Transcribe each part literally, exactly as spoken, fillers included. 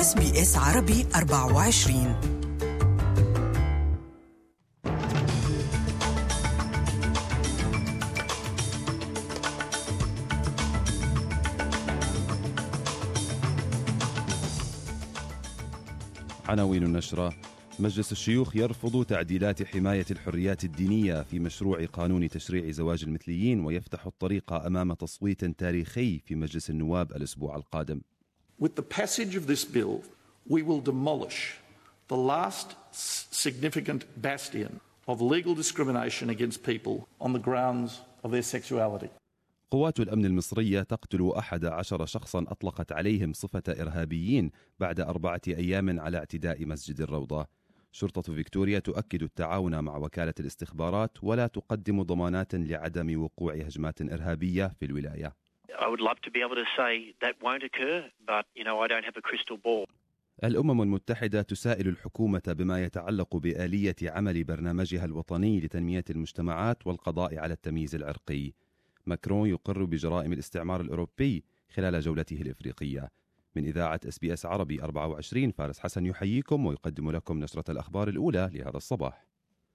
إس بي إس عربي أربعة وعشرين. عناوين النشرة: مجلس الشيوخ يرفض تعديلات حماية الحريات الدينية في مشروع قانون تشريع زواج المثليين ويفتح الطريق أمام تصويت تاريخي في مجلس النواب الأسبوع القادم. With the passage of this bill, we will demolish the last significant bastion of legal discrimination against people on the grounds of their sexuality. قوات الأمن المصرية تقتل أحد عشر شخصاً أطلقت عليهم صفة إرهابيين بعد أربعة أيام على اعتداء مسجد الروضة. شرطة فيكتوريا تؤكد التعاون مع وكالة الاستخبارات ولا تقدم ضمانات لعدم وقوع هجمات إرهابية في الولاية. I would love to be able to say that won't occur, but you know I don't have a crystal ball. الأمم المتحدة تسائل الحكومة بما يتعلق بآلية عمل برنامجها الوطني لتنمية المجتمعات والقضاء على التمييز العرقي. ماكرون يقر بجرائم الاستعمار الأوروبي خلال جولته الإفريقية. من إذاعة إس بي إس عربي أربعة وعشرين، فارس حسن يحييكم ويقدم لكم نشرة الأخبار الأولى لهذا الصباح.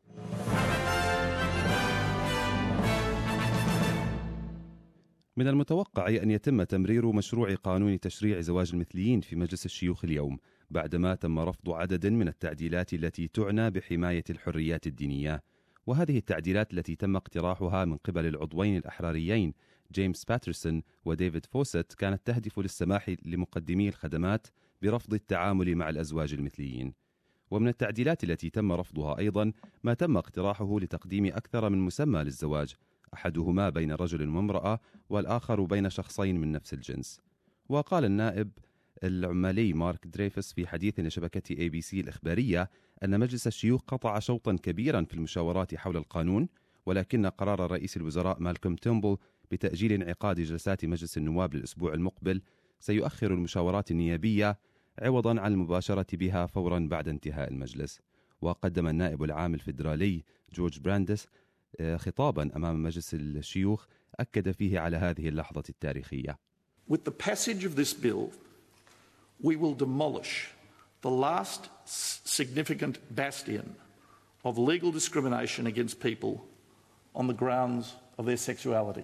من المتوقع أن يتم تمرير مشروع قانون تشريع زواج المثليين في مجلس الشيوخ اليوم، بعدما تم رفض عدد من التعديلات التي تعنى بحماية الحريات الدينية. وهذه التعديلات التي تم اقتراحها من قبل العضوين الأحراريين جيمس باترسون وديفيد فوسيت كانت تهدف للسماح لمقدمي الخدمات برفض التعامل مع الأزواج المثليين. ومن التعديلات التي تم رفضها أيضا ما تم اقتراحه لتقديم أكثر من مسمى للزواج، أحدهما بين رجل وامرأة والآخر بين شخصين من نفس الجنس. وقال النائب العمالي مارك دريفس في حديث لشبكة اي بي سي الإخبارية أن مجلس الشيوخ قطع شوطا كبيرا في المشاورات حول القانون، ولكن قرار رئيس الوزراء مالكوم تيمبل بتأجيل انعقاد جلسات مجلس النواب للأسبوع المقبل سيؤخر المشاورات النيابية عوضا عن المباشرة بها فورا بعد انتهاء المجلس. وقدم النائب العام الفيدرالي جورج براندس خطابا أمام مجلس الشيوخ أكد فيه على هذه اللحظة التاريخية. With the passage of this bill, we will demolish the last significant bastion of legal discrimination against people on the grounds of their sexuality.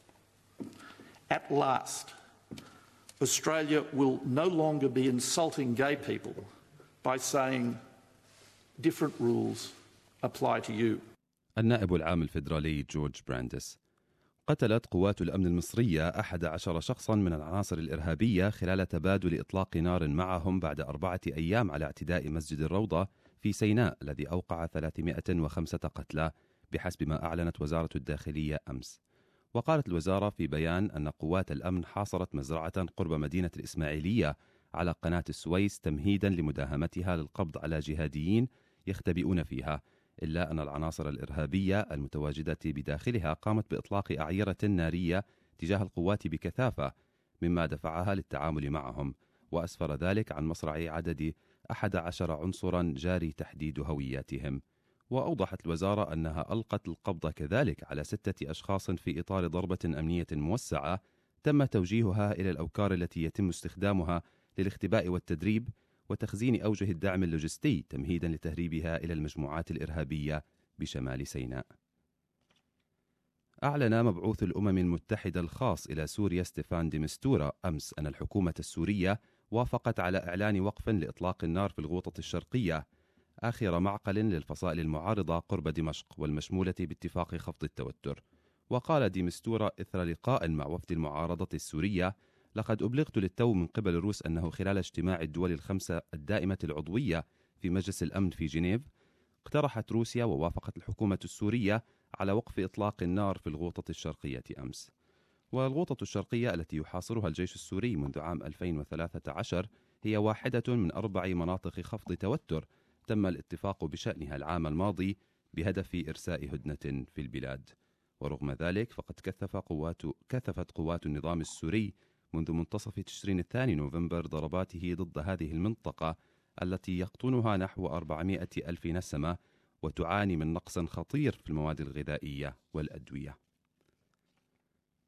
At last, Australia will no longer be insulting gay people by saying different rules apply to you. النائب العام الفيدرالي جورج براندس. قتلت قوات الأمن المصرية أحد عشر شخصاً من العناصر الإرهابية خلال تبادل إطلاق نار معهم بعد أربعة أيام على اعتداء مسجد الروضة في سيناء الذي أوقع ثلاثمائة وخمسة قتلى بحسب ما أعلنت وزارة الداخلية أمس. وقالت الوزارة في بيان أن قوات الأمن حاصرت مزرعة قرب مدينة الإسماعيلية على قناة السويس تمهيداً لمداهمتها للقبض على جهاديين يختبئون فيها، إلا أن العناصر الإرهابية المتواجدة بداخلها قامت بإطلاق أعيرة نارية تجاه القوات بكثافة، مما دفعها للتعامل معهم، وأسفر ذلك عن مصرع عدد أحد عشر عنصرا جاري تحديد هوياتهم. وأوضحت الوزارة أنها ألقت القبض كذلك على ستة أشخاص في إطار ضربة أمنية موسعة تم توجيهها إلى الأوكار التي يتم استخدامها للاختباء والتدريب وتخزين أوجه الدعم اللوجستي تمهيدا لتهريبها إلى المجموعات الإرهابية بشمال سيناء. أعلن مبعوث الأمم المتحدة الخاص إلى سوريا ستيفان دي مستورا أمس أن الحكومة السورية وافقت على إعلان وقف لإطلاق النار في الغوطة الشرقية، آخر معقل للفصائل المعارضة قرب دمشق والمشمولة باتفاق خفض التوتر. وقال دي مستورا إثر لقاء مع وفد المعارضة السورية: لقد أبلغت للتو من قبل الروس أنه خلال اجتماع الدول الخمسة الدائمة العضوية في مجلس الأمن في جنيف اقترحت روسيا ووافقت الحكومة السورية على وقف إطلاق النار في الغوطة الشرقية أمس. والغوطة الشرقية التي يحاصرها الجيش السوري منذ عام ألفين وثلاثة عشر هي واحدة من أربع مناطق خفض توتر تم الاتفاق بشأنها العام الماضي بهدف إرساء هدنة في البلاد. ورغم ذلك فقد كثف قوات كثفت قوات النظام السوري منذ منتصف تشرين الثاني نوفمبر ضرباته ضد هذه المنطقة التي يقطنها نحو أربعمائة ألف نسمة وتعاني من نقص خطير في المواد الغذائية والأدوية.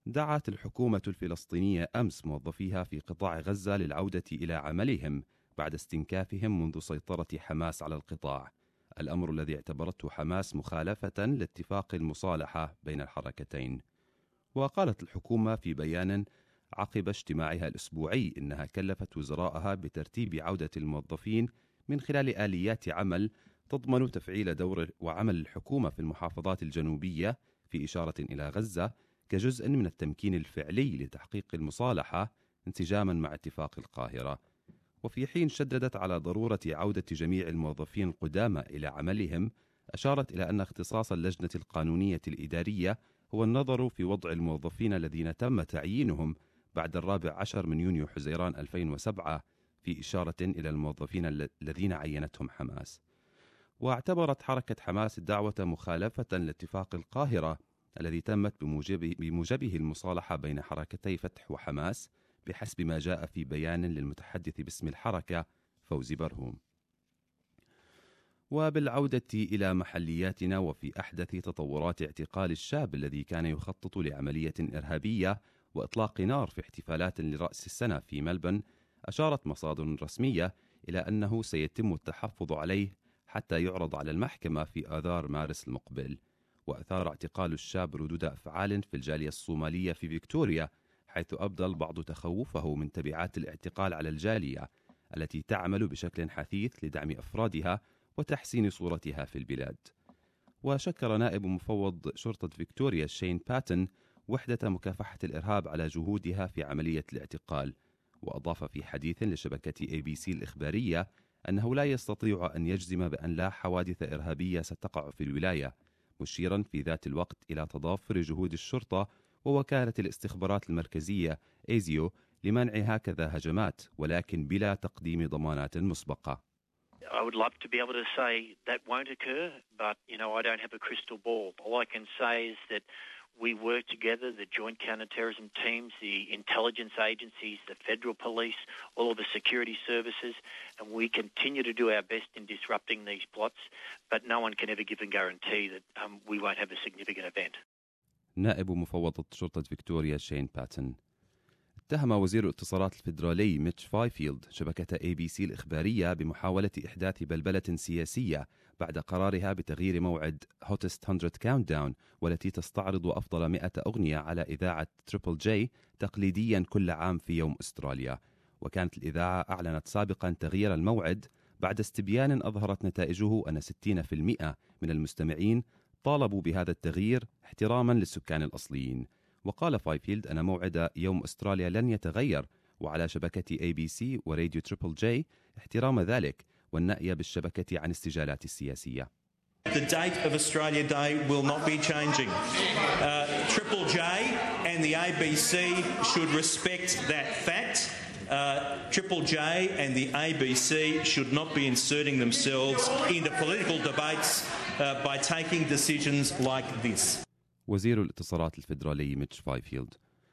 دعت الحكومة الفلسطينية أمس موظفيها في قطاع غزة للعودة إلى عملهم بعد استنكافهم منذ سيطرة حماس على القطاع، الأمر الذي اعتبرته حماس مخالفة لاتفاق المصالحة بين الحركتين. وقالت الحكومة في بيان عقب اجتماعها الأسبوعي إنها كلفت وزراءها بترتيب عودة الموظفين من خلال آليات عمل تضمن تفعيل دور وعمل الحكومة في المحافظات الجنوبية، في إشارة إلى غزة كجزء من التمكين الفعلي لتحقيق المصالحة انسجاما مع اتفاق القاهرة. وفي حين شددت على ضرورة عودة جميع الموظفين القدامى إلى عملهم، أشارت إلى أن اختصاص اللجنة القانونية الإدارية هو النظر في وضع الموظفين الذين تم تعيينهم بعد الرابع عشر من يونيو حزيران ألفين وسبعة، في إشارة إلى الموظفين الذين عينتهم حماس. واعتبرت حركة حماس الدعوة مخالفة لاتفاق القاهرة الذي تمت بموجبه, بموجبه المصالحة بين حركتي فتح وحماس، بحسب ما جاء في بيان للمتحدث باسم الحركة فوزي برهوم. وبالعودة إلى محلياتنا، وفي أحدث تطورات اعتقال الشاب الذي كان يخطط لعملية إرهابية وإطلاق نار في احتفالات لرأس السنة في ملبن، أشارت مصادر رسمية إلى أنه سيتم التحفظ عليه حتى يعرض على المحكمة في آذار مارس المقبل. وأثار اعتقال الشاب ردود أفعال في الجالية الصومالية في فيكتوريا، حيث أبدى البعض تخوفه من تبعات الاعتقال على الجالية التي تعمل بشكل حثيث لدعم أفرادها وتحسين صورتها في البلاد. وشكر نائب مفوض شرطة فيكتوريا شين باتن وحدة مكافحة الإرهاب على جهودها في عملية الاعتقال، وأضاف في حديث لشبكة إيه بي سي الإخبارية أنه لا يستطيع أن يجزم بأن لا حوادث إرهابية ستقع في الولاية، مشيرا في ذات الوقت إلى تضافر جهود الشرطة ووكالة الاستخبارات المركزية إيزيو لمنع هكذا هجمات، ولكن بلا تقديم ضمانات مسبقة. I would love to be able to say that won't occur, but, you know, I don't have a crystal ball. All I can say is that we work together, the joint counter-terrorism teams, the intelligence agencies, the federal police, all of the security services, and we continue to do our best in disrupting these plots, but no one can ever give a guarantee that um, we won't have a significant event. نائب مفوضة شرطة فيكتوريا شين باتن. اتهم وزير الاتصالات الفيدرالي ميتش فايفيلد شبكة إيه بي سي الإخبارية بمحاولة إحداث بلبلة سياسية بعد قرارها بتغيير موعد هوتست مية كاونت داون، والتي تستعرض أفضل مئة أغنية على إذاعة تريبل جي تقليديا كل عام في يوم أستراليا. وكانت الإذاعة أعلنت سابقا تغيير الموعد بعد استبيان أظهرت نتائجه أن ستين بالمئة من المستمعين طالبوا بهذا التغيير احتراما للسكان الأصليين. وقال فايفيلد أن موعد يوم أستراليا لن يتغير، وعلى شبكة إيه بي سي وراديو تريبل جي احترام ذلك والنأي بالشبكة عن استجالات السياسية. The date of Australia Day will not be changing. Uh, Triple J and the A B C should respect that fact. Uh, Triple J and the A B C should not be inserting themselves into political debates uh, by taking decisions like this. وزير الاتصالات الفيدرالي ميتش فايفيلد.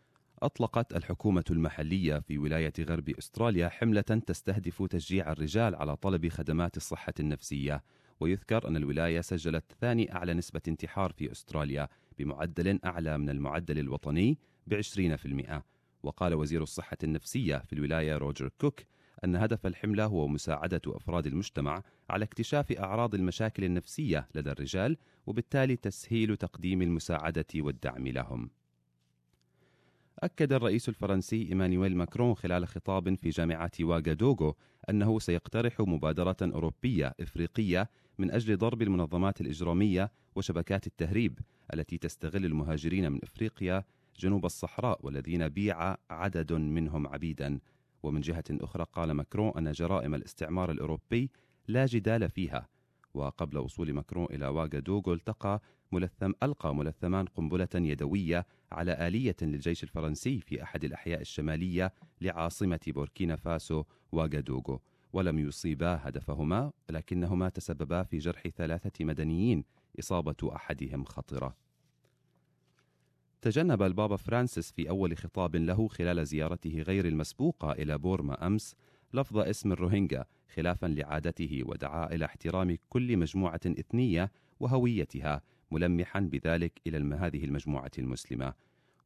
أطلقت الحكومة المحلية في ولاية غرب أستراليا حملة تستهدف تشجيع الرجال على طلب خدمات الصحة النفسية، ويذكر أن الولاية سجلت ثاني أعلى نسبة انتحار في أستراليا بمعدل أعلى من المعدل الوطني بعشرين بالمئة. وقال وزير الصحة النفسية في الولاية روجر كوك أن هدف الحملة هو مساعدة أفراد المجتمع على اكتشاف أعراض المشاكل النفسية لدى الرجال، وبالتالي تسهيل تقديم المساعدة والدعم لهم. أكد الرئيس الفرنسي إيمانويل ماكرون خلال خطاب في جامعة واغادوغو أنه سيقترح مبادرة أوروبية إفريقية من أجل ضرب المنظمات الإجرامية وشبكات التهريب التي تستغل المهاجرين من إفريقيا جنوب الصحراء والذين بيع عدد منهم عبيدا. ومن جهة أخرى قال ماكرون أن جرائم الاستعمار الأوروبي لا جدال فيها. وقبل وصول ماكرون إلى واغادوغو التقى ملثم ألقى ملثمان قنبلة يدوية على آلية للجيش الفرنسي في أحد الأحياء الشمالية لعاصمة بوركينا فاسو واغادوغو، ولم يصيبا هدفهما، لكنهما تسببا في جرح ثلاثة مدنيين إصابة أحدهم خطرة. تجنب البابا فرانسيس في أول خطاب له خلال زيارته غير المسبوقة إلى بورما أمس لفظ اسم الروهينجا خلافا لعادته، ودعا إلى احترام كل مجموعة إثنية وهويتها، ملمحا بذلك إلى هذه المجموعة المسلمة.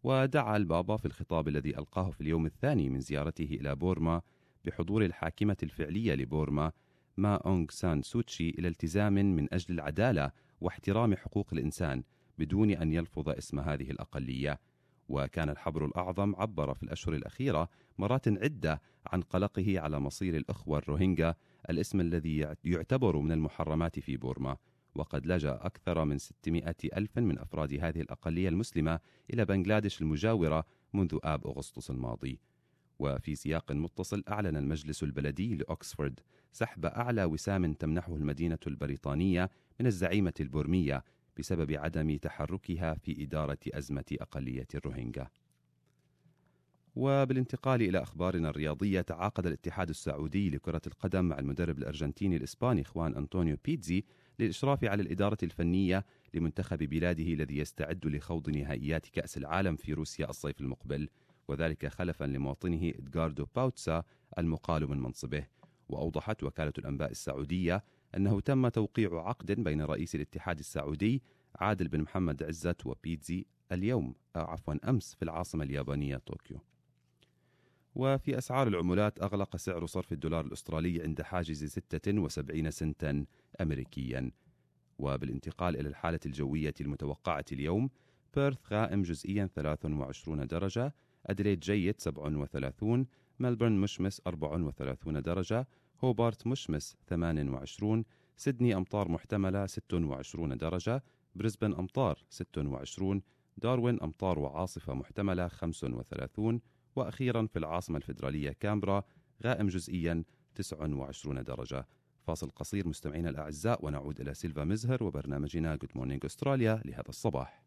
ودعا البابا في الخطاب الذي ألقاه في اليوم الثاني من زيارته إلى بورما بحضور الحاكمة الفعلية لبورما ما أونغ سان سوتشي إلى التزام من أجل العدالة واحترام حقوق الإنسان بدون أن يلفظ اسم هذه الأقلية. وكان الحبر الأعظم عبر في الأشهر الأخيرة مرات عدة عن قلقه على مصير الأخوة الروهينجا، الاسم الذي يعتبر من المحرمات في بورما، وقد لجأ أكثر من ستمائة ألف من أفراد هذه الأقلية المسلمة إلى بنغلاديش المجاورة منذ آب أغسطس الماضي. وفي سياق متصل أعلن المجلس البلدي لأكسفورد سحب أعلى وسام تمنحه المدينة البريطانية من الزعيمة البورمية بسبب عدم تحركها في إدارة أزمة أقلية الروهينجا. وبالانتقال إلى أخبارنا الرياضية، تعاقد الاتحاد السعودي لكرة القدم مع المدرب الأرجنتيني الإسباني خوان أنطونيو بيتزي للإشراف على الإدارة الفنية لمنتخب بلاده الذي يستعد لخوض نهائيات كأس العالم في روسيا الصيف المقبل، وذلك خلفا لمواطنه إدغاردو باوتسا المقال من منصبه. وأوضحت وكالة الأنباء السعودية أنه تم توقيع عقد بين رئيس الاتحاد السعودي عادل بن محمد عزت وبيتزي اليوم عفوا أمس في العاصمة اليابانية طوكيو. وفي أسعار العملات، أغلق سعر صرف الدولار الأسترالي عند حاجز ستة وسبعين سنتا أمريكيا. وبالانتقال إلى الحالة الجوية المتوقعة اليوم، بيرث غائم جزئيا ثلاث وعشرين درجة، أدليد جيد سبع وثلاثون، ملبورن مشمس أربع وثلاثين درجة، هوبارت مشمس ثمان وعشرين، سيدني أمطار محتملة ست وعشرين درجة، بريسبن أمطار ست وعشرين، داروين أمطار وعاصفة محتملة خمس وثلاثين، وأخيرا في العاصمة الفيدرالية كامبرا غائم جزئيا تسع وعشرين درجة. فاصل قصير مستمعينا الأعزاء ونعود إلى سيلفا مزهر وبرنامجنا Good Morning أستراليا لهذا الصباح.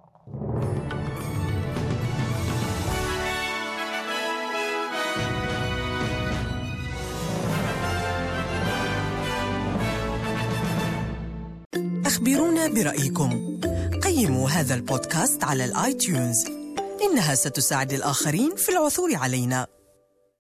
أخبرونا برأيكم. قيموا هذا البودكاست على الآيتيونز، إنها ستساعد الآخرين في العثور علينا.